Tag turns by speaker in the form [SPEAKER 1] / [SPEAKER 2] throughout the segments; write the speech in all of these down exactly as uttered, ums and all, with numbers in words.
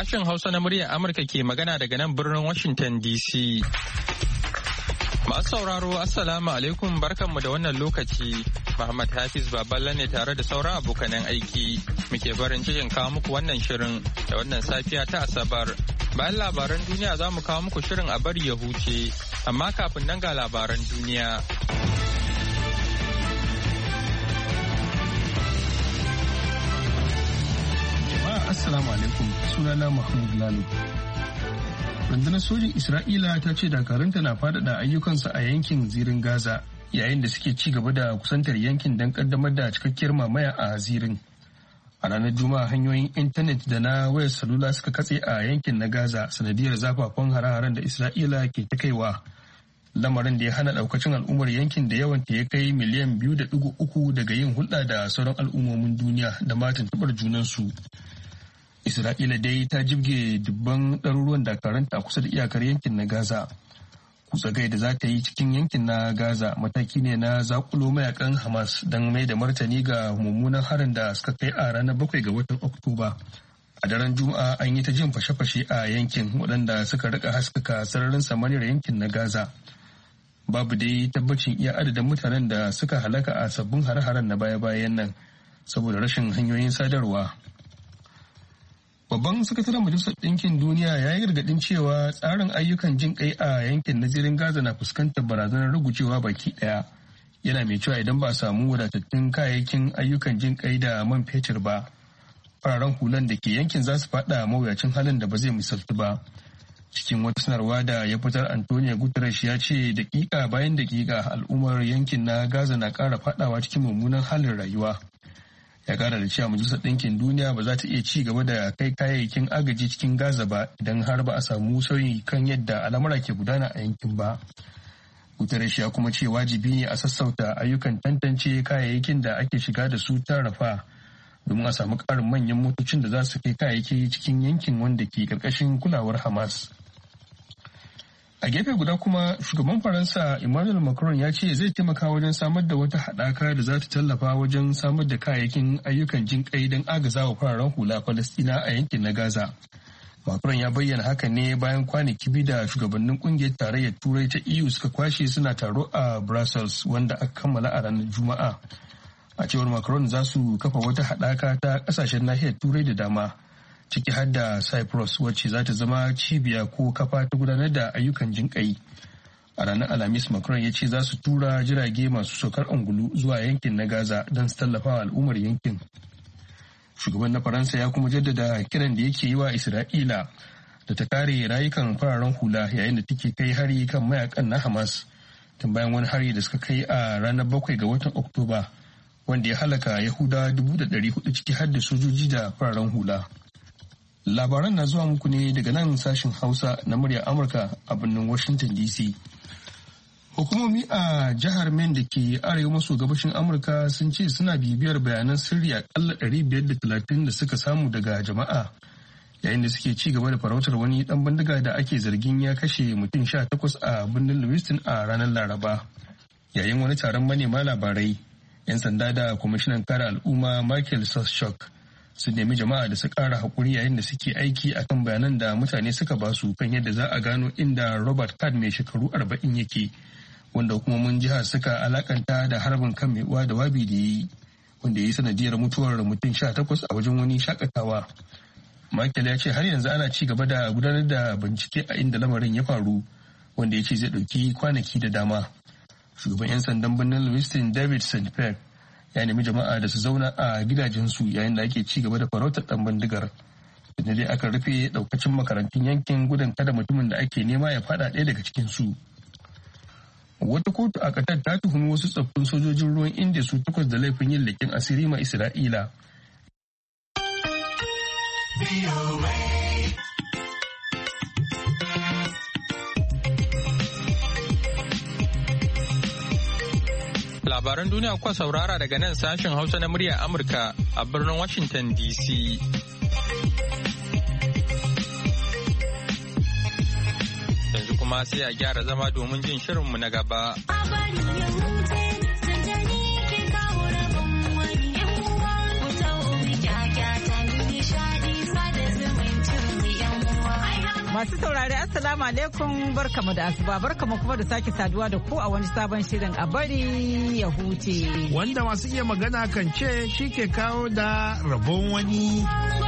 [SPEAKER 1] Sashen Hausa na muryar Amurka ke magana daga nan birnin Washington D C. Masu sauraro, Assalamu alaikum, barkanmu da wannan lokaci. Muhammad Hafiz Baballa ne tare da sauran abokanan aiki. Muke barin cikin kawo muku wannan shirin da wannan safiya ta Asabar. Bayan labaran duniya za mu kawo muku shirin a bari ya huce, amma kafin nan ga labaran duniya.
[SPEAKER 2] Assalamu alaikum, sunana Mahmud Lalo. Rundunar sojin Isra'ila ta ce dakarunta na faɗaɗa ayyukansu a yankin zirin Gaza yayin da suke ci gaba da kusantar yankin don kaddamar da cikakkiyar mamaya a zirin. A ranar Juma'a hanyoyin intanet da na wayar salula suka katse a yankin na Gaza sanadiyar zafafan hare-haren da Isra'ila ke ta kaiwa. Lamarin da ya hana ɗaukacin al'ummar yankin da yawan ta ya kai miliyan biyu da ɗigo uku daga yin hulɗa da sauran al'ummomin duniya da ma tuntuɓar junansu. Isra'ila dai ta jibge dubban ɗaruruwan dakaranta a kusa da iyakar yankin na Gaza. Kutsagai da za ta yi cikin yankin na Gaza mataki ne na zakulo mayakan Hamas don mai da martani ga mummunan harin da suka kai a ranar bakwai ga watan Oktoba. A daren Juma'a an yi ta jin fashe-fashe a yankin waɗanda suka rika haskaka sararin samaniyar yankin na Gaza. Babu dai tabbacin iya adadin mutanen da suka halaka a sabbin hare-haren na baya-bayan nan saboda rashin hanyoyin sadarwa. Babban sakataren Majalisar Ɗinkin Duniya ya yi gargaɗin cewa tsarin ayyukan jin kai a yankin na zirin Gaza na fuskantar barazanar rugujewa baki ɗaya. Yana mai cewa idan ba a samu wadatattun kayayyakin ayyukan jin kai da man fetur ba, fararen hulan da ke yankin za su faɗa mawuyacin halin da ba zai misaltu ba. Cikin wata sanarwa da ya fitar, Antonio Guterres ya ce daƙiƙa bayan daƙiƙa al'ummar yankin na Gaza na ƙara faɗawa cikin mummunan halin rayuwa. Ya kara da cewa Majalisar Ɗinkin Duniya ba za ta iya ci gaba da kai kayayyakin agaji cikin Gaza ba idan har ba a samu sauyi kan yadda al'amura ke gudana a yankin ba. Guterres ya kuma ce wajibi ne a sassauta ayyukan tantance kayayyakin da ake shiga da su ta Rafa domin a samu ƙarin manyan motocin da za su kai kayayyaki cikin yankin wanda ke ƙarƙashin kulawar Hamas. A gefe guda kuma shugaban Faransa Emmanuel Macron ya ce zai taimaka wajen samar da wata haɗaka da za ta tallafa wajen samar da kayayyakin ayyukan jin kai don agazawa fararen hula Falastina a yankin na Gaza. Macron ya bayyana hakan ne bayan kwanaki biyu da shugabannin kungiyar tarayyar Turai ta E U suka kwashe suna taro a Brussels wanda aka kammala a ranar Juma'a. A cewar Macron za su kafa wata haɗaka ta ƙasashen nahiyar Turai da dama, ciki har da Cyprus wacce za ta zama cibiya ko kafa ta gudanar da ayyukan jinƙai. A ranar Alhamis, Macron ya ce za su tura jirage masu saukar angulu zuwa yankin na Gaza don su tallafa al'ummar yankin. Shugaban na Faransa ya kuma jaddada kiran da yake yi wa Isra'ila da ta kare rayukan fararen hula yayin da take kai hari kan mayakan na Hamas tun bayan wani hari da suka kai a ranar bakwai ga watan Oktoba wanda ya halaka Yahudawa dubu da ɗari hudu ciki har da sojoji da fararen hula. Labaran na zuwa muku ne daga nan sashen Hausa na muryar Amurka a birnin Washington D C. Hukumomi a jihar Maine da ke arewa maso gabashin Amurka sun ce suna bibiyar bayanan sirri akalla ɗari biyar da talatin da suka samu daga jama'a yayin da suke ci gaba da farautar wani ɗan bindiga da ake zargin ya kashe mutum sha takwas a birnin Lewiston a ranar Laraba. Yayin wani taron manema labarai, 'yan sanda da kwamishinan kare al'umma Michael Sushok su nemi jama'a da su ƙara haƙuri yayin da suke aiki akan bayanan da mutane suka basu kan yadda za a gano inda Robert Card mai shekaru arba'in yake, wanda hukumomin jihar suka alakanta da harbin kan mai uwa da wabi da yi, wanda ya yi sanadiyar mutuwar mutum sha takwas a wajen wani shakatawa. Michael ya ce har yanzu ana ci gaba da gudanar da bincike a inda lamarin ya faru, wanda ya ce zai ɗauki kwanaki da dama. Shugaban 'yan sandan birnin Lewiston David Saint Pierre ya nemi jama'a da su zauna a gidajensu yayin da ake ci gaba da farautar ɗan bindigar. Da dai aka rufe ɗaukacin makarantun yankin gudun kada mutumin da ake nema ya faɗa ɗaya daga cikinsu. Wata kotu a Qatar ta tuhumi wasu tsoffin sojojin ruwan Indiya su takwas da laifin yin leƙen asiri ma Isra'ila.
[SPEAKER 1] Labaran duniya kuka saurara daga nan sashen Hausa na muryar Amurka a birnin Washington D C. Yanzu kuma sai a gyara zama domin jin shirinmu na gaba.
[SPEAKER 3] Masu saurari Assalamu alaikum barkamu da asuba barkamu kuma da sake saduwa da ku a wani sabon shirin a bari ya huce.
[SPEAKER 4] Wanda masu iya magana kan ce shi ke kawo da rabon wani.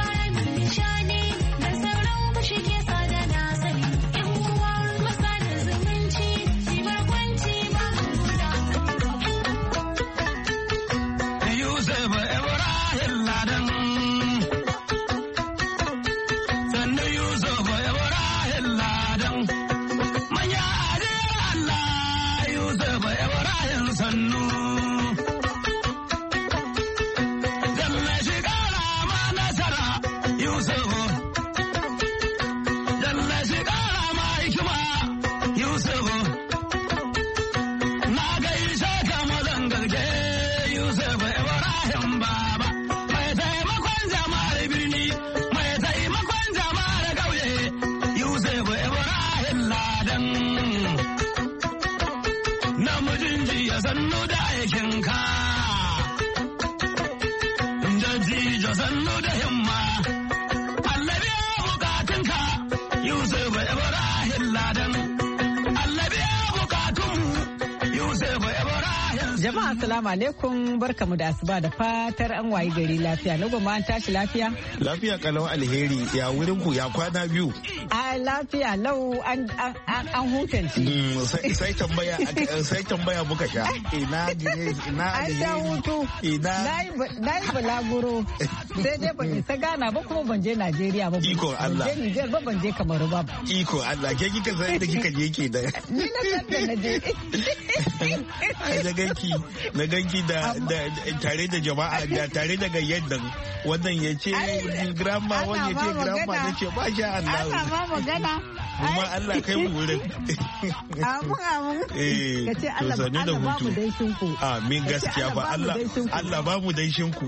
[SPEAKER 3] Jama'a assalamu alaikum barkamu da asuba da fatar an wayi gari lafiya. Na goma an tashi lafiya?
[SPEAKER 4] Lafiya kalau alheri ya wurin ku ya kwana biyu.
[SPEAKER 3] A lafiya lau an an an hutanci.
[SPEAKER 4] Sai tambaya sai tambaya muka sha. Ina gine ina alheri.
[SPEAKER 3] An hutu.
[SPEAKER 4] Ina
[SPEAKER 3] nayi balaguro. Sai dai ban isa Ghana ba kuma ban je Najeriya ba.
[SPEAKER 4] Iko Allah.
[SPEAKER 3] Ban je Niger ba ban je Kamaru ba.
[SPEAKER 4] Iko Allah ke kika sai da kika je ke da.
[SPEAKER 3] Ni na san da na je.
[SPEAKER 4] Ai da ganki na ganki da tare da jama'a da tare da gayyadan wannan ya ce grandma wani ya ce grandma na ce ba sha Allah
[SPEAKER 3] ana ma magana
[SPEAKER 4] kuma Allah kai mu wurin
[SPEAKER 3] amin amin ka ce Allah ba mu danshin ku
[SPEAKER 4] amin gaskiya ba Allah Allah ba mu danshin ku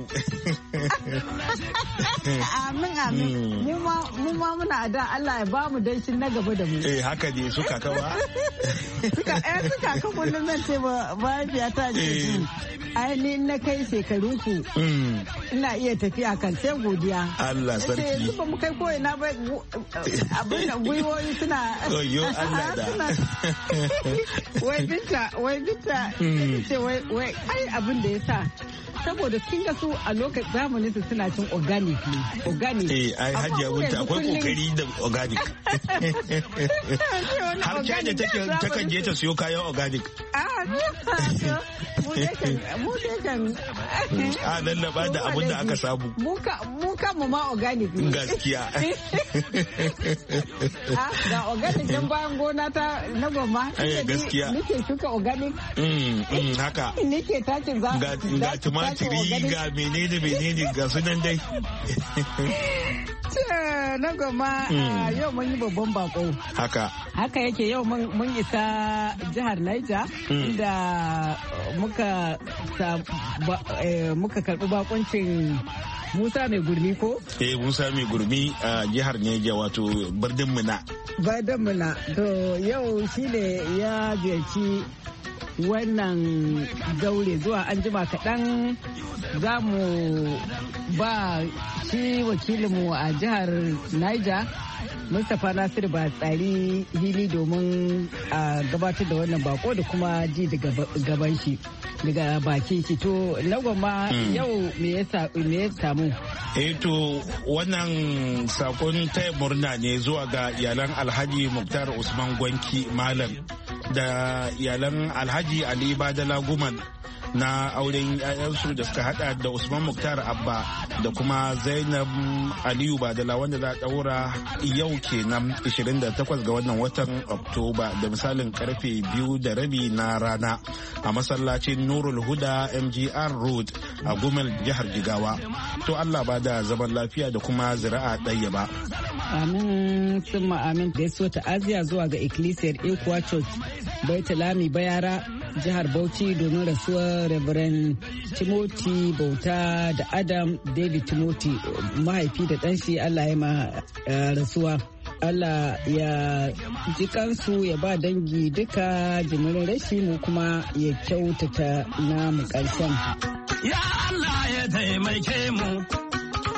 [SPEAKER 3] amin amin mu ma muna da Allah ya ba mu danshin na gaba da mu
[SPEAKER 4] eh haka ne suka kawa
[SPEAKER 3] suka eh suka ka kullun nan ce ba mafiya ta ce ainihin na kai shekaru ku ina iya tafiya kan sai godiya
[SPEAKER 4] Allah sarki
[SPEAKER 3] ba mu kai ko ina ba abin da gwiwoyi suna
[SPEAKER 4] yo Allah da
[SPEAKER 3] wai binta wai binta ce wai wai ai abin da yasa saboda kin ga su a lokacin zamanin su suna cin organic ne organic
[SPEAKER 4] eh ai hajiya binta akwai kokari da organic har da take takan je ta siyo kayan organic
[SPEAKER 3] mu dai kan
[SPEAKER 4] a lallaba da abin da aka samu
[SPEAKER 3] mu kan mu ma organic ne
[SPEAKER 4] gaskiya
[SPEAKER 3] ga organic dan bayan gona ta na goma
[SPEAKER 4] gaskiya
[SPEAKER 3] nake shuka organic
[SPEAKER 4] haka
[SPEAKER 3] nake takin za
[SPEAKER 4] ga tumatiri ga menene menene ga sunan dai
[SPEAKER 3] na goma yau mun yi babban bako
[SPEAKER 4] haka
[SPEAKER 3] haka yake yau mun isa jihar Niger inda muka muka karbi bakuncin Musa mai gurmi ko?
[SPEAKER 4] Eh Musa mai gurmi a jihar Niger wato birnin Mina.
[SPEAKER 3] Birnin Mina to yau shine ya ziyarci wannan zaure zuwa an jima kaɗan za mu ba shi wakilinmu a jihar Niger Mustapha Nasiru ba tsari hili domin a gabatar da wannan bako da kuma ji daga gaban shi daga bakin shi to lagwama yau me ya samu
[SPEAKER 4] eh to wannan sakon taya murna ne zuwa ga iyalan Alhaji Muktar Usman Gwanki Malam da iyalan Alhaji Ali Badala Guman na auren 'ya'yansu da suka hada da Usman Muktar Abba da kuma Zainab Aliyu Badala wanda za a daura yau kenan ishirin da takwas ga wannan watan Oktoba da misalin karfe biyu da rabi na rana a masallacin Nurul Huda M G R Road a Gumel jihar Jigawa. To Allah ba da zaman lafiya da kuma zira'a ɗaya ba.
[SPEAKER 3] Amin sun amin gaisuwa ta'aziya zuwa ga Ecclesiar Equa Church Baitulami Bayara jihar Bauchi domin rasuwar Reverend Timothy Bauta da Adam David Timothy mahaifi da ɗanshi Allah ya ma rasuwa. Allah ya ji kansu ya ba dangi duka jimirin rashi mu kuma ya kyautata namu ƙarshen.
[SPEAKER 5] Ya Allah ya taimake mu.
[SPEAKER 3] To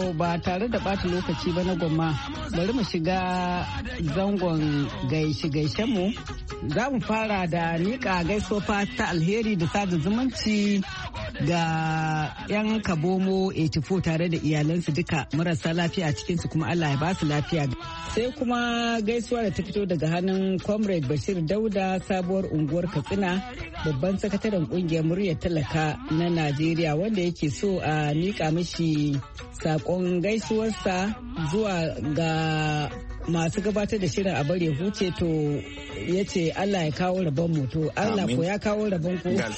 [SPEAKER 3] To ba tare da bata lokaci ba na gwamma bari mu shiga zangon gaishe-gaishe mu. Za mu fara da nika gaisuwa ta alheri da sada zumunci ga 'yan kabomo84 tare da iyalansu duka marasa lafiya a cikinsu kuma Allah ya ba su lafiya. Sai kuma gaisuwa da ta fito daga hannun Comrade Bashir Dauda sabuwar unguwar Katsina babban sakataren kungiyar muryar talaka na Najeriya wanda yake so a nika mishi sakon gaisuwarsa zuwa ga masu gabatar da shirin a bari huce to ya ce Allah ya kawo rabon mu to Allah ko ya kawo rabon ku ya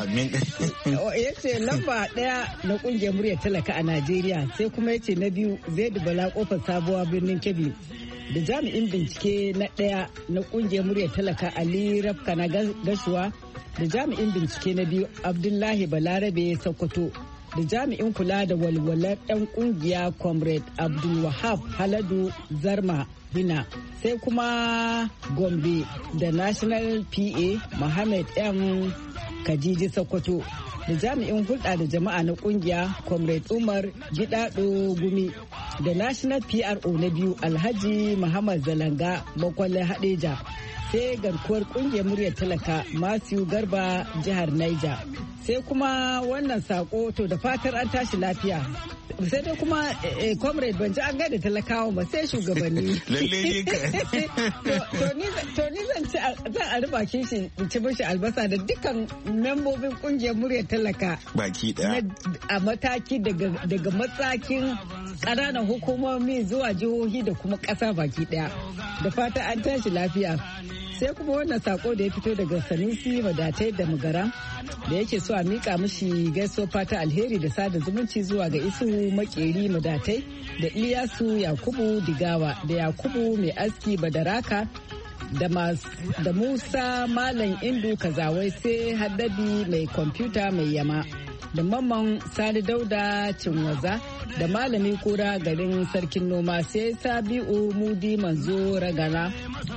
[SPEAKER 3] ce lamba daya na kungiyar muryar talaka a Najeriya sai kuma ya ce na biyu Zaidu Bala kofar sabuwa birnin Kebbi da jami'in bincike na daya na kungiyar muryar talaka Ali Rafka na Gashuwa da jami'in bincike na biyu Abdullahi Balarabe Sokoto da jami'in kula da walwalar 'yan kungiya Comrade Abdul Wahab Haladu Zarma Bina sai kuma Gombe da National P A Mohammed M Kajiji Sokoto da jami'in hulɗa da jama'a na kungiya Comrade Umar Gidado Gumi da National P R O na biyu Alhaji Muhammad Zalanga Bakwalle Hadeja sai garkuwar kungiyar muryar talaka Matthew Garba jihar Niger. Sai kuma wannan sako to da fatar an tashi lafiya. Sai dai kuma eh, comrade ban ji an gaida talakawa ba sai shugabanni.
[SPEAKER 4] Lalle
[SPEAKER 3] To ni zan ci zan a riba shi in ci mishi albasa da dukkan membobin kungiyar muryar talaka.
[SPEAKER 4] Baki daya.
[SPEAKER 3] A mataki daga matsakin ƙananan hukumomi zuwa jihohi da kuma ƙasa baki daya. Da fata an tashi lafiya. Sai kuma wannan sako da ya fito daga Sanusi Wadatai da Mugara da yake so a mika mishi gaisuwa fata alheri da sada zumunci zuwa ga Isuhu Makeri Madatai da Iyasu Yakubu Digawa da Yakubu Mai Aski Badaraka da, da Musa Malam Indu Kazawai sai Haddadi Mai Kwamfuta Mai Yama da Mamman Sani Dauda Cinwaza da Malami Kura garin Sarkin Noma sai Sabi'u Mudi Manzo Ragana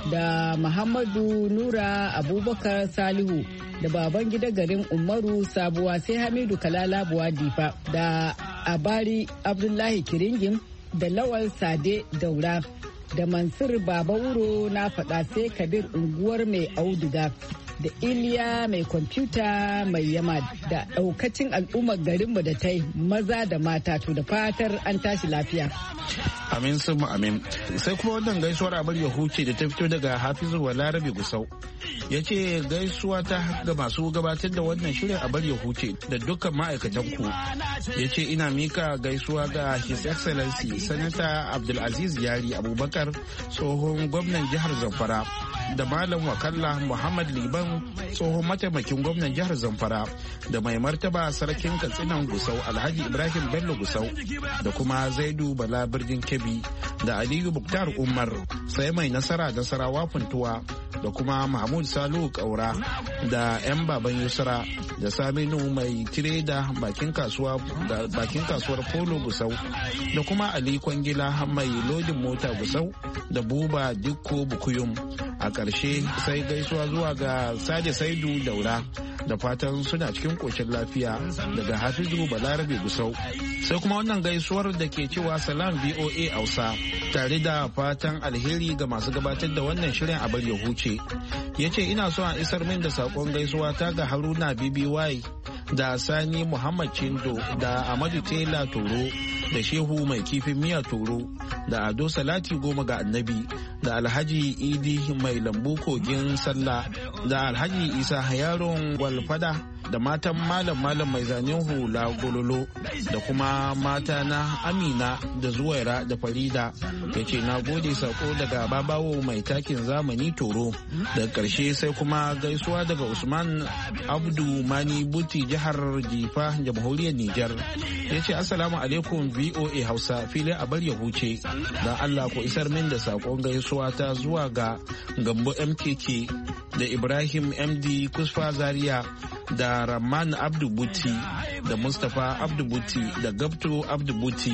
[SPEAKER 3] da Muhammadu Nura Abubakar Salihu da baban gida garin Umaru Sabuwa sai Hamidu Kalala Buwadifa da Abari Abdullahi Kiringim da Lawal Sade Daura da Mansur Baba Wuro na faɗa sai Kabir unguwar Mai Auduga da Iliya Mai Kwamfuta Mai Yama da ɗaukacin al'ummar garinmu da ta yi maza da mata to da fatar an tashi lafiya.
[SPEAKER 4] Amin sun amin. Sai kuma wannan gaisuwar abar ya huce da ta fito daga Hafizu Balarabe Gusau. Ya ce gaisuwa ta ga masu gabatar da wannan shirin abar ya huce da dukkan ma'aikatan ku. Ya ce ina mika gaisuwa ga His Excellency Sanata Abdulaziz Yari Abubakar tsohon gwamnan jihar Zamfara da Malam Wakalla Muhammad Liban tsohon mataimakin gwamnan jihar Zamfara da mai martaba sarkin Katsinan Gusau Alhaji Ibrahim Bello Gusau da kuma Zaidu Bala Birnin Kebbi da Aliyu Muktar Umar sai mai nasara da Sarawa Funtuwa da kuma Mahmud Salu Kaura da 'yan baban Yusra da Saminu mai tireda bakin kasuwa da bakin kasuwar Polo Gusau da kuma Ali Kwangila mai lodin mota Gusau da Buba Dikko Bukuyum. A ƙarshe sai gaisuwa zuwa ga Sade Saidu Daura da fatan suna cikin ƙoshin lafiya daga Hafizu Balarabe Gusau. Sai kuma wannan gaisuwar da ke cewa salam V O A Hausa tare da fatan alheri ga masu gabatar da wannan shirin a bari ya huce. Ya ce ina so a isar min da saƙon gaisuwa ta ga Haruna B B Y da Sani Muhammad Chindo da Amadu Tela Toro da Shehu Mai Kifin Miya Toro da Ado Salati Goma ga Annabi da Alhaji Idi Mai Lambu Kogin Sallah da Alhaji Isa Yaron Gwalfada da matan malam malam mai zanen hula gololo da kuma mata na Amina da Zuwaira da Farida. Ya ce na gode sako daga babawo mai takin zamani Toro. Daga karshe sai kuma gaisuwa daga Usman Abdu Mani Buti jihar Jifa jamhuriyar Nijar. Ya ce assalamu alaikum V O A Hausa filin abar ya huce da Allah ku isar min da sakon gaisuwa ta zuwa ga Gambo M K K da Ibrahim M D Kusfa Zaria da Rahman Abdu Buti da Mustapha Abdu Buti da Gabto Abdu Buti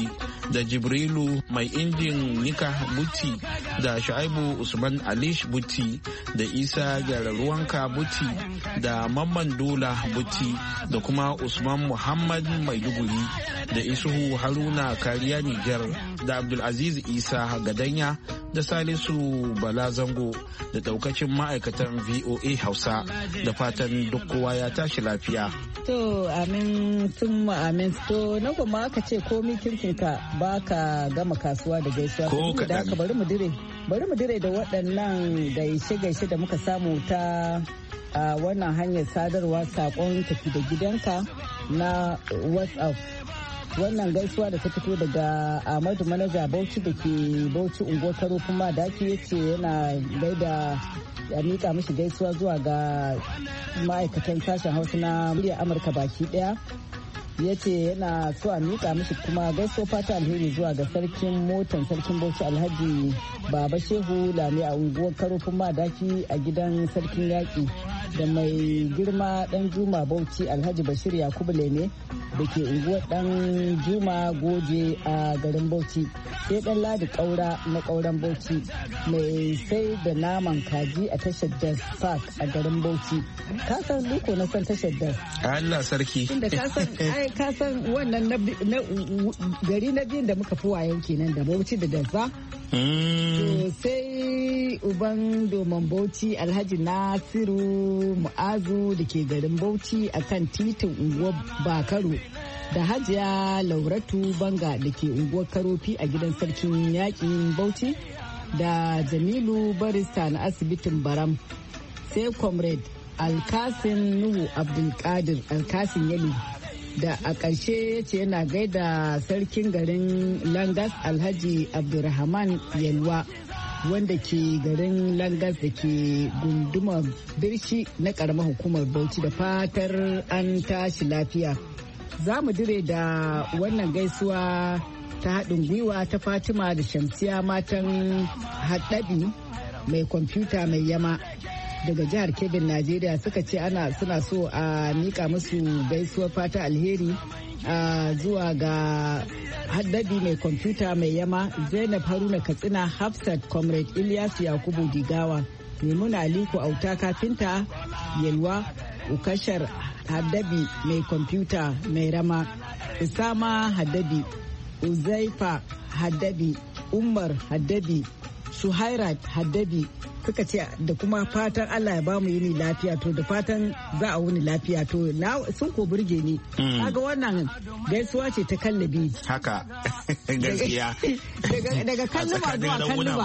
[SPEAKER 4] da Jibrilu mai injin nika Buti da Shu'aibu Usman Alish Buti da Isa Gyararruwanka Buti da Mamman Dola Buti da kuma Usman Muhammad Maiduguri da Isuhu Haruna Kariya Nijar da Abdulaziz Isa Gadanya da Salisu Bala Zango da daukacin ma'aikatan V O A Hausa da fatan duk kowa ya tashi lafiya.
[SPEAKER 3] To amin sun amin to na kuma aka ce komi kirkinka ba ka gama kasuwa da gaisuwa.
[SPEAKER 4] Ko
[SPEAKER 3] da haka bari mu dire bari mu dire da waɗannan gaishe-gaishe da muka samu ta a wannan hanyar sadarwa sakon tafi da gidanka na WhatsApp. Wannan gaisuwa da ta fito daga Ahmadu Manaja Bauchi da ke Bauchi unguwar Karofin Madaki ya ce yana gaida ya mika mishi gaisuwa zuwa ga ma'aikatan sashen Hausa na muryar Amurka baki daya. Ya ce yana so a mika mishi kuma gaisuwa fata alheri zuwa ga sarkin motan sarkin Bauchi Alhaji Baba Shehu Lami a unguwar Karofin Madaki a gidan sarkin yaƙi da mai girma dan Juma Bauchi Alhaji Bashir Yakubu Leme da ke unguwar dan Juma Goje a garin Bauchi, sai dan Ladi Kaura na Kauran Bauchi mai sai da naman kaji a tashar Das Park a garin Bauchi. Ka san liko na san tashar Das.
[SPEAKER 4] Allah sarki.
[SPEAKER 3] Inda ka san ai ka san wannan na gari na biyun da muka fi wayan kenan da Bauchi da Das ba. To sai uban domin Bauchi Alhaji Nasiru Mu'azu da ke garin Bauchi akan titin unguwar Bakaro da Hajiya Lauratu Banga da ke unguwar Karofi a gidan sarkin yakin Bauchi da Jamilu Barista na asibitin Baram sai Comrade Alkasin Nuhu Abdulkadir Alkasin Yali da a ƙarshe ya ce yana gaida sarkin garin Langas Alhaji Abdulrahman Yalwa wanda ke garin Langas da ke gundumar Birshi na ƙaramar hukumar Bauchi da fatar an tashi lafiya. Za mu dire da wannan gaisuwa ta haɗin gwiwa ta Fatima da Shamsiya matan haɗabi mai kwamfuta mai yama daga jihar Kebbi Najeriya suka ce ana suna so a mika musu gaisuwar fata alheri a zuwa ga haddabi mai kwamfuta mai yama Zainab Haruna Katsina Hafsat Comrade Ilyasu Yakubu Digawa Maimuna Aliko Auta Kafinta Yelwa Ukashar haddabi mai kwamfuta mai rama Usama haddabi Uzaifa haddabi Umar haddabi Suhairat haddabi suka ce da kuma fatan Allah ya bamu yini lafiya to da fatan za a wuni lafiya to na sun ko burge ni kaga wannan gaisuwa ce ta kallabi
[SPEAKER 4] haka gaskiya
[SPEAKER 3] daga kalluma zuwa kalluma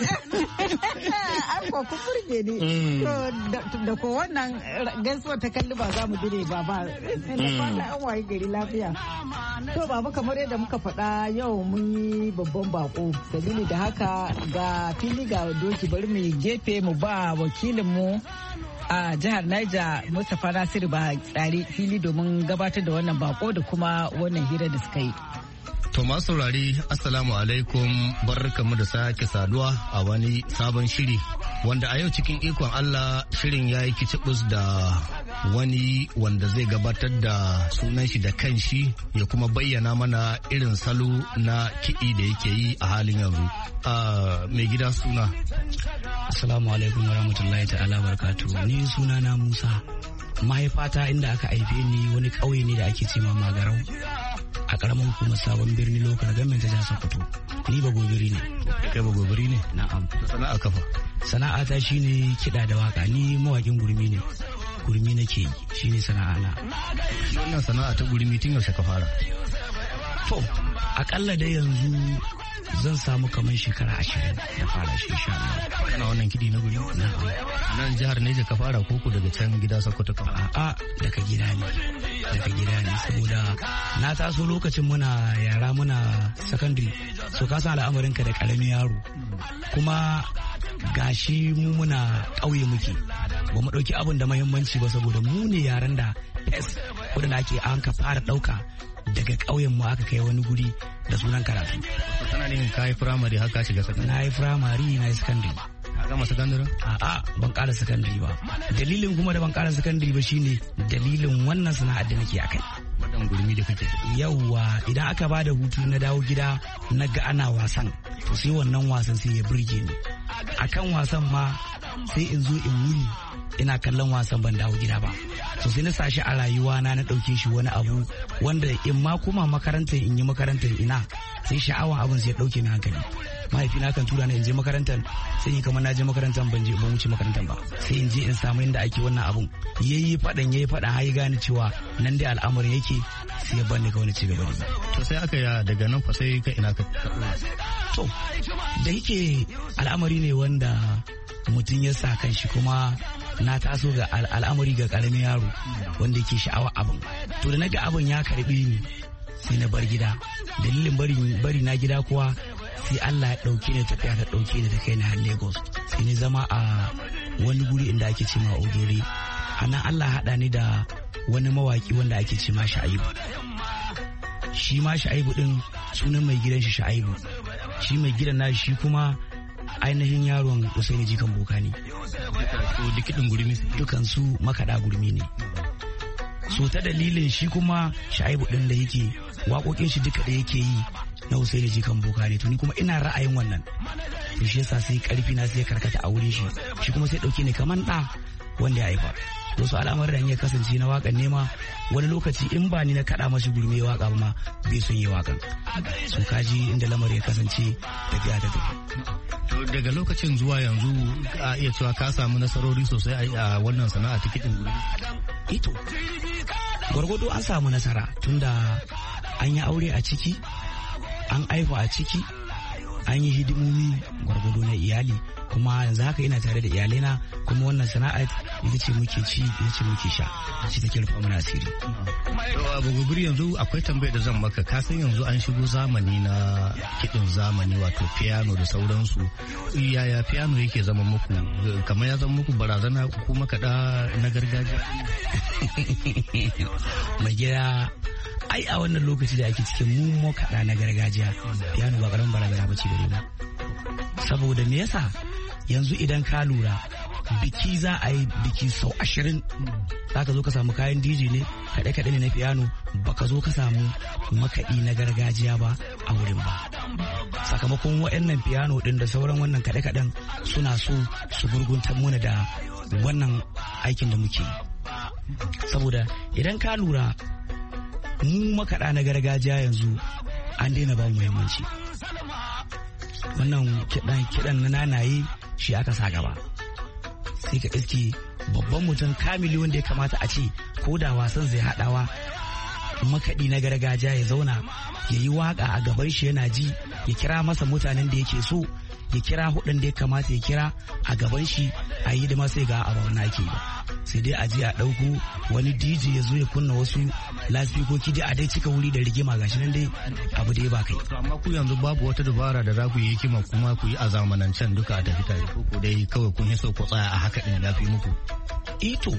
[SPEAKER 3] an ko ku burge ni to da ko wannan gaisuwa ta kalluma za mu dire baba da fatan an waye gari lafiya to baba kamar yadda muka faɗa yau mun yi babban bako sabili da haka ga fili ga doki bari mu gefe mu ba wakilinmu a jihar Niger Mustapha Nasiru ba tsari fili domin gabatar da wannan bako da kuma wannan hira da suka yi.
[SPEAKER 5] To masu saurari assalamu alaikum barkamu da sake saduwa a wani sabon shiri wanda a yau cikin ikon Allah shirin ya yi kicibus da wani wanda zai gabatar da sunan shi da kanshi ya kuma bayyana mana irin salo na kiɗi da yake yi a halin yanzu. Mai gida suna.
[SPEAKER 6] Assalamu alaikum wa rahmatullahi ta'ala barkatu. Ni suna na Musa. Mahaifata inda aka haife ni wani ƙauye ne da ake ce ma Magarau a ƙaramin hukumar sabon birni lokacin gamin ta jihar Sokoto. Ni ba gobiri ne.
[SPEAKER 5] Kai ba gobiri ne?
[SPEAKER 6] Na'am.
[SPEAKER 5] Sana'a kafa.
[SPEAKER 6] Sana'a ta shine kiɗa da waka. Ni mawakin gurmi ne. Gurmi nake yi shine sana'a na.
[SPEAKER 5] Wannan sana'a ta gurmi tun yaushe ka fara?
[SPEAKER 6] To, akalla da yanzu zan samu kamar shekara ashirin da fara shi sha Allah.
[SPEAKER 5] Kana wannan kiɗi na guri? Nan jihar Neja ka fara koko daga can gida Sokoto ka fara?
[SPEAKER 6] A'a daga gida ne. Daga gida ne saboda na taso lokacin muna yara muna secondary so ka san al'amarin ka da karamin yaro kuma gashi mu muna ƙauye muke ba mu ɗauki abin da muhimmanci ba saboda mu ne yaran da yes wadanda ake an ka fara ɗauka daga ƙauyen mu aka kai wani guri da sunan karatu.
[SPEAKER 5] Kana ne ka yi firamare haka shiga sakandare?
[SPEAKER 6] Na yi firamare na yi sakandare.
[SPEAKER 5] Ka gama sakandare?
[SPEAKER 6] A'a ban ƙara sakandare ba. Dalilin kuma da ban ƙara sakandare ba shine dalilin wannan sana'ar da nake akai.
[SPEAKER 5] Wadda kiɗan gurmi da kake.
[SPEAKER 6] Yawwa idan aka ba da hutu na dawo gida na ga ana wasan to sai wannan wasan sai ya burge ni. Akan wasan ma sai in zo in wuni ina kallon wasan ban dawo gida ba. So sai na sashi a rayuwa na na ɗauke shi wani abu wanda in ma kuma makarantar in yi makarantar ina sai sha'awan abin sai ya ɗauke ni hankali. Mahaifina kan tura ni in je makarantar sai yi kamar na je makarantar ban je ban wuce makarantar ba sai in je in samu inda ake wannan abun yayi fadan yayi fadan har ya gane cewa nan dai al'amarin yake sai ya bani ga wani ci gaba da.
[SPEAKER 5] To sai aka ya daga nan fa sai ka ina ka.
[SPEAKER 6] To da yake al'amari ne wanda mutum ya sa kan shi kuma na taso ga al'amari ga karamin yaro wanda yake sha'awa abin to da naga abin ya karbe ni sai na bar gida dalilin bari bari na gida kuwa sai Allah ya dauke ni tafiya ta dauke ni ta kai ni har Lagos sai ni zama a wani guri inda ake ce ma Ogere anan Allah hada ni da wani mawaki wanda ake ce ma Shaibu shi ma Shaibu din sunan mai gidan shi Shaibu shi mai gidan na shi kuma ainihin yaron Usaini Jikan Boka ne.
[SPEAKER 5] So dukkan gurmi
[SPEAKER 6] dukan su makada gurmi ne. So ta dalilin shi kuma Shaibu din da yake waƙoƙin shi duka da yake yi na Usaini Jikan Boka ne to ni kuma ina ra'ayin wannan. To shi yasa sai karfi na sai karkata a wurin shi shi kuma sai dauke ni kaman da wanda ya haifa. Wasu al'amuran ya kasance na waƙan nema wani lokaci in ba ni na kaɗa mashi gurmi waƙa ba ma bai son yi waƙan. So kaji inda lamarin ya kasance tafiya ta tafi.
[SPEAKER 5] Daga lokacin zuwa yanzu a iya cewa ka samu nasarori sosai a wannan sana'a ta kiɗin gurmi.
[SPEAKER 6] Ito gwargwado an samu nasara tunda an yi aure a ciki an aihu a ciki an yi hidimomi gwargwado na iyali kuma yanzu haka ina tare da iyalaina kuma wannan sana'a ita ce muke ci ita ce muke sha shi take rufa mana asiri.
[SPEAKER 5] Abu gubiri yanzu akwai tambayar da zan maka ka san yanzu an shigo zamani na kiɗin zamani wato piano da sauransu yaya piano yake zama muku kamar ya zama muku barazana ko makaɗa na gargajiya?
[SPEAKER 6] Mai gida ai a wannan lokaci da ake cikin mu makaɗa na gargajiya piano ba ƙaramin barazana ba ce gare mu saboda me yasa yanzu idan ka lura biki za a yi biki sau ashirin za ka zo ka samu kayan D J ne kaɗe-kaɗe ne na piano ba ka zo ka samu makaɗi na gargajiya ba a wurin ba sakamakon waɗannan piano ɗin da sauran wannan kaɗe-kaɗen suna so su gurguntar mana da wannan aikin da muke saboda idan ka lura mu makaɗa na gargajiya yanzu an daina ba mu muhimmanci wannan kiɗan na nanaye shi aka sa gaba sai ka iske babban mutum kamili wanda ya kamata a ce ko da wasan zai haɗawa makaɗi na gargajiya ya zauna ya yi waƙa a gaban shi yana ji ya kira masa mutanen da yake so ya kira hudun da ya kamata ya kira a gaban shi a yi da sai ga abu na ke ba sai dai a je a ɗauko wani D J ya zo ya kunna wasu lasfikoki dai a dai cika wuri da rigima gashi nan dai abu da ya ba kai.
[SPEAKER 5] Amma ku yanzu babu wata dabara da za ku yi hikima kuma ku yi a zamanancen duka a tafi tare ko dai kawai kun yi so ku tsaya a haka din ya fi muku.
[SPEAKER 6] Ito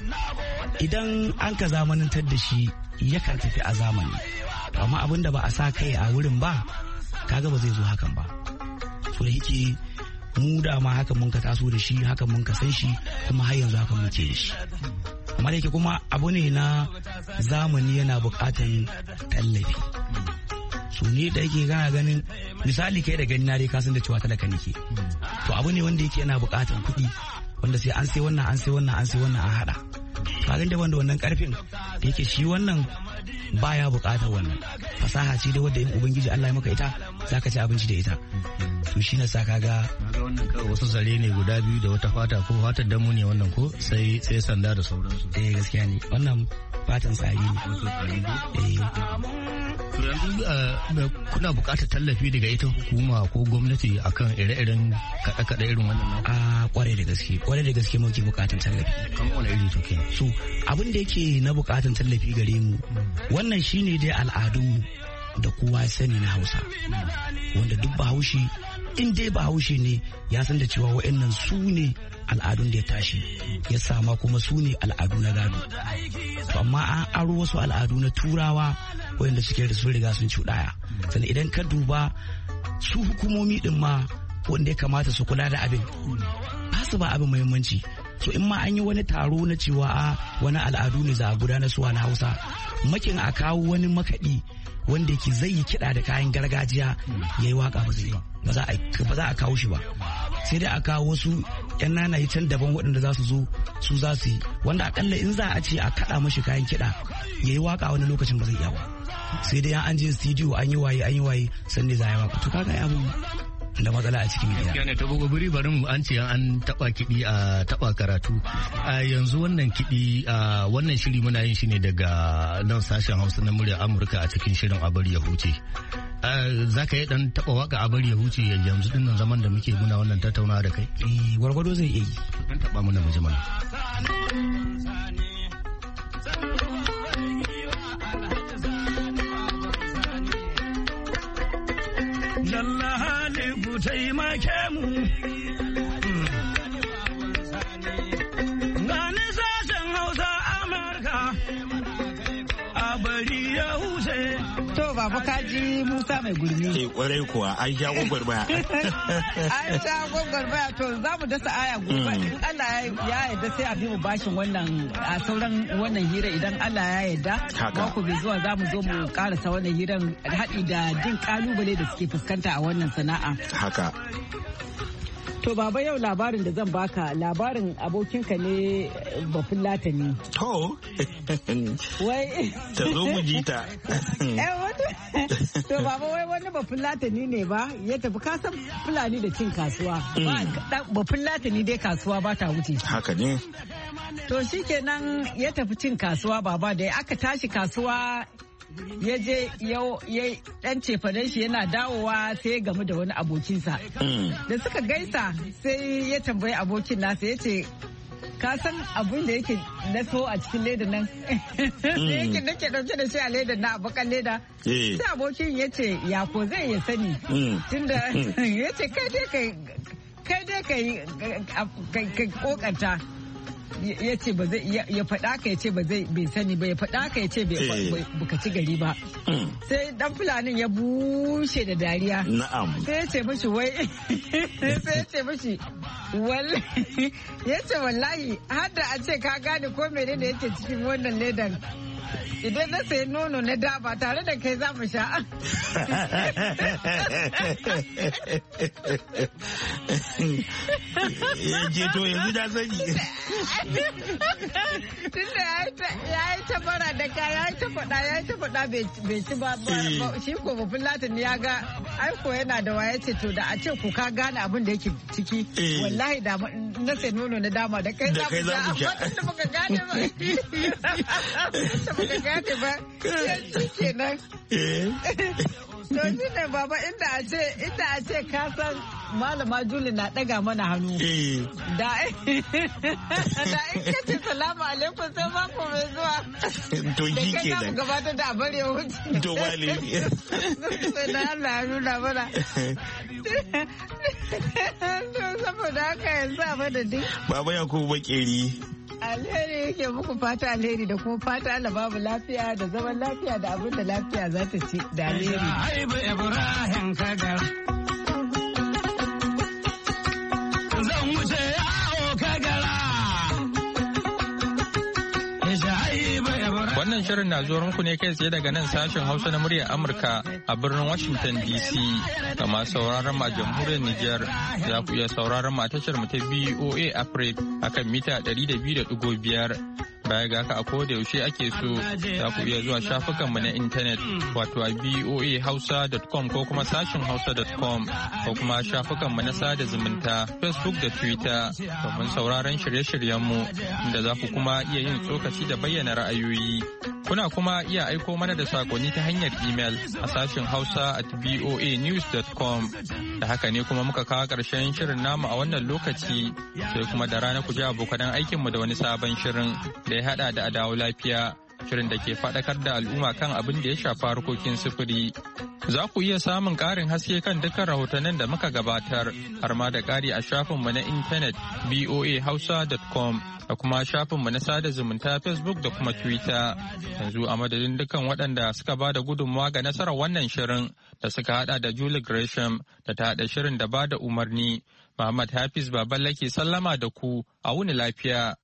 [SPEAKER 6] idan an ka zamanantar da shi yakan tafi a zamani amma abin da ba a sa kai a wurin ba kaga ba zai zo hakan ba. So da yake mu da ma hakan mun ka taso da shi hakan mun ka san shi kuma har yanzu hakan muke da shi amma da yake kuma abu ne na zamani yana buƙatan tallafi so ne da yake gana ganin misali kai da gani na dai ka san da cewa talaka nake to abu ne wanda yake yana buƙatan kuɗi wanda sai an sai wannan an sai wannan an sai wannan an haɗa kagan da wanda wannan karfin da yake shi wannan baya buƙatar wannan fasaha ce da wadda in ubangiji Allah ya maka ita zaka ci abinci da ita to shi na sa kaga
[SPEAKER 5] wannan kawai wasu zare ne guda biyu da wata fata ko fatar damu ne wannan ko sai sai sanda da sauransu
[SPEAKER 6] eh gaskiya ne wannan fatan tsari ne eh
[SPEAKER 5] to yanzu kuna buƙatar tallafi daga ita hukuma ko gwamnati akan ire-iren kaɗe-kaɗe irin wannan
[SPEAKER 6] a kwarai da gaske kwarai da gaske muke buƙatar tallafi
[SPEAKER 5] kamar wani iri to kenan
[SPEAKER 6] so abin da yake na buƙatar tallafi gare mu wannan shine dai al'adunmu da kowa sani na Hausa wanda duk Bahaushe in dai Bahaushe ne ya san da cewa wa'annan su ne al'adun da ya tashi ya sama kuma su ne al'adu na gado to amma an aro wasu al'adu na turawa wanda suke da sun riga sun cuɗaya sannan idan ka duba su hukumomi din ma wanda ya kamata su kula da abin ba su ba abin muhimmanci so in ma an yi wani taro na cewa a wani al'adu ne za a gudanar suwa na Hausa makin a kawo wani makaɗi wanda yake zai yi kiɗa da kayan gargajiya ya yi waka ba zai yi ba za a kawo shi ba sai dai a kawo wasu yan nanaye can daban waɗanda za su zo su za su yi wanda akalla in za a ce a kaɗa mashi kayan kiɗa ya yi waka wani lokacin ba zai iya ba sai dai an je studio an yi waye an yi waye sannan za a yi waka to kaga ya da matsala a cikin gida.
[SPEAKER 5] Yana ta buguburi bari mu an ce an taba kiɗi a taba karatu. A yanzu wannan kiɗi a wannan shiri muna yin shi ne daga nan sashen Hausa na muryar Amurka a cikin shirin a bari ya huce. Za ka yi dan taba waka a bari ya huce yanzu din nan zaman da muke muna wannan tattaunawa da kai?
[SPEAKER 6] Eh gwargwado zai iya yi.
[SPEAKER 5] Dan taba muna mu jama'a.
[SPEAKER 7] Jalla hali ku taimake mu. Gani sashen Hausa Amurka a bari ya huce.
[SPEAKER 3] To baba kaji Musa mai gurmi.
[SPEAKER 4] Eh kwarai kuwa an sha gwagwarmaya.
[SPEAKER 3] An sha gwagwarmaya to za mu dasa aya gobe in Allah ya yarda sai a bi mu bashin wannan a sauran wannan hira idan Allah ya yarda. Mako bai zuwa za mu zo mu karasa wannan hiran haɗi da jin kalubale da suke fuskanta a wannan sana'a.
[SPEAKER 4] Haka.
[SPEAKER 3] To baba yau labarin da zan baka labarin abokinka ne bafin latani.
[SPEAKER 4] To.
[SPEAKER 3] Wai.
[SPEAKER 4] Ta zo mu ji ta.
[SPEAKER 3] To baba wai wani bafin latani ne ba ya tafi kasan Fulani da cin kasuwa. Bafin latani dai kasuwa ba ta wuce.
[SPEAKER 4] Haka ne.
[SPEAKER 3] To shikenan ya tafi cin kasuwa baba da aka tashi kasuwa ya je ya dan cefanen shi yana dawowa sai ya gamu da wani abokinsa da suka gaisa sai ya tambayi abokin nasa ya ce ka san abin da yake na so a cikin leda nan da yake nake dauke da shi a leda na bakan leda sai abokin ya ce ya ko zai ya sani tunda ya ce kai dai kai kai dai kai kai kokanta ya ce ba zai ya faɗa ka ya ce ba zai bai sani ba ya faɗa ka ya ce baka ci gari ba sai dan fulanin ya bushe da dariya
[SPEAKER 4] na'am
[SPEAKER 3] sai ya ce mishi wai sai ya ce mishi wallahi ya ce wallahi har da a ce ka gane ko menene yake cikin wannan ledan idan na sayi nono na da ba tare da kai za mu sha.
[SPEAKER 4] Ya je to yanzu da sani.
[SPEAKER 3] Tunda ya yi ta bara da ka ya yi ta faɗa ya yi ta faɗa bai ci ba shi ko babban latin ya ga aiko yana da waya ce to da a ce ku ka gane abin da yake ciki wallahi da na sai nono na dama da kai za mu sha amma tunda baka gane ba. Baka gane ba shi kenan. To shi ne baba inda a ce inda a ce ka san malama Juli na daga mana hannu. Da da in ka ce salamu alaikum sai mako mai zuwa.
[SPEAKER 4] To shi kenan. Da kai za mu
[SPEAKER 3] gabatar da abar ya wuce.
[SPEAKER 4] To wale.
[SPEAKER 3] Sai da Allah ya nuna mana. To saboda haka yanzu a madadin.
[SPEAKER 4] Baba Yakubu Bakeri.
[SPEAKER 3] Alheri yake muku fata alheri da kuma fata Allah babu lafiya da zaman lafiya da abin da lafiya za ta ci da alheri.
[SPEAKER 7] Aibu Ibrahim Kagar. Zan wuce yawo Kagara.
[SPEAKER 1] Wannan shirin na zuwa muku ne kai tsaye daga nan sashen Hausa na muryar Amurka a birnin Washington D C. Ga masu sauraron ma jamhuriyar Nijar za ku iya sauraron ma tashar mu ta V O A Africa akan mita ɗari da biyu da ɗigo biyar. Baya ga haka a koda yaushe ake so za ku iya zuwa shafukanmu na intanet wato a v o a hausa dot com ko kuma sashin hausa dot com ko kuma shafukanmu na sada zumunta Facebook da Twitter domin sauraron shirye-shiryenmu inda za ku kuma iya yin tsokaci da bayyana ra'ayoyi. Kuna kuma iya aiko mana da sakonni ta hanyar email a sashin hausa at voa news dot com. Da haka ne kuma muka kawo ƙarshen shirin namu a wannan lokaci sai kuma da rana ku ji abokan aikinmu da wani sabon shirin da ya hada da adawo lafiya shirin da ke faɗakar da al'umma kan abin da ya shafa harkokin sufuri Za ku iya samun ƙarin haske kan dukkan rahotannin da muka gabatar har ma da ƙari a shafinmu na intanet v o a hausa dot com da kuma shafinmu na sada zumunta Facebook da kuma Twitter. Yanzu a madadin dukkan waɗanda suka ba da gudunmawa ga nasarar wannan shirin da suka hada da Julie Gresham da ta haɗa shirin da ba da umarni. Muhammad Hafiz Baballa ke sallama da ku a wuni lafiya.